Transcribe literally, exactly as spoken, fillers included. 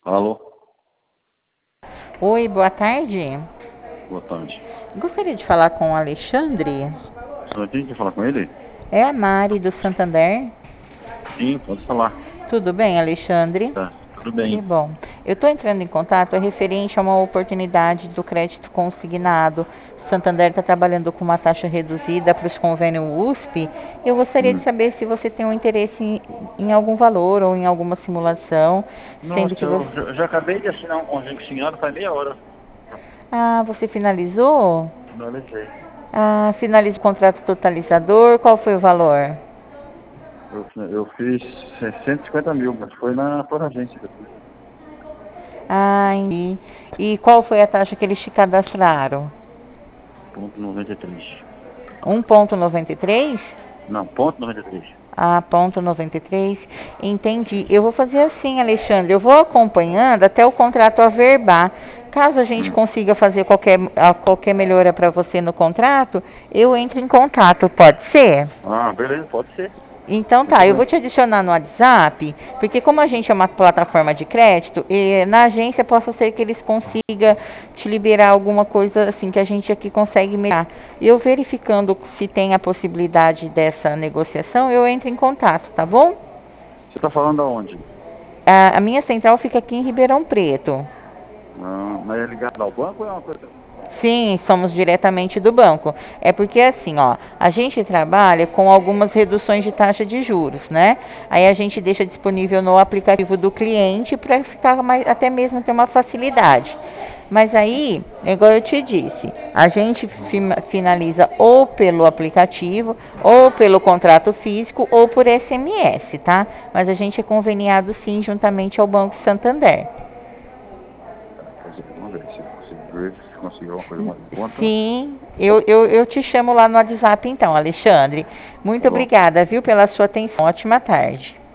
Alô? Oi, boa tarde. Boa tarde. Gostaria de falar com o Alexandre. Só quem quer falar com ele? É a Mari do Santander. Sim, pode falar. Tudo bem, Alexandre? Tá, tudo Que bem. bom. Eu estou entrando em contato é referente a uma oportunidade do crédito consignado. Santander está trabalhando com uma taxa reduzida para os convênios U S P. Eu gostaria de Hum. saber se você tem um interesse em, em algum valor ou em alguma simulação, sendo Nossa, que você... eu já, já acabei de assinar um convênio consignado faz meia hora. Ah, você finalizou? Finalizei. Ah, finaliza o contrato totalizador. Qual foi o valor? Eu, eu fiz cento e cinquenta mil, mas foi na por agência que eu fiz. Ah, entendi. E qual foi a taxa que eles te cadastraram? Ponto noventa e três. um ponto noventa e três? Não, ponto noventa e três. Ah, ponto noventa e três. Entendi. Eu vou fazer assim, Alexandre. Eu vou acompanhando até o contrato averbar. Caso a gente Hum. consiga fazer qualquer, a- qualquer melhora para você no contrato, eu entro em contato, pode ser? Ah, beleza, pode ser. Então Sem tá, eu vou problema. te adicionar no WhatsApp, porque como a gente é uma plataforma de crédito, eh, na agência possa ser que eles consigam te liberar alguma coisa assim que a gente aqui consegue melhorar. Eu verificando se tem a possibilidade dessa negociação, eu entro em contato, tá bom? Você tá falando aonde? A, a minha central fica aqui em Ribeirão Preto. Ah, mas é ligado ao banco ou é uma coisa? Sim, somos diretamente do banco. É porque assim, ó, a gente trabalha com algumas reduções de taxa de juros, né? Aí a gente deixa disponível no aplicativo do cliente para ficar mais, até mesmo ter uma facilidade. Mas aí, igual eu te disse, a gente fi- finaliza ou pelo aplicativo, ou pelo contrato físico, ou por S M S, tá? Mas a gente é conveniado sim juntamente ao Banco Santander. Tá, pois é, vamos ver se consigo ver se conseguir alguma coisa mais em conta. Sim, eu, eu, eu te chamo lá no WhatsApp então, Alexandre. Tá Muito bom. obrigada, viu, pela sua atenção. Ótima tarde.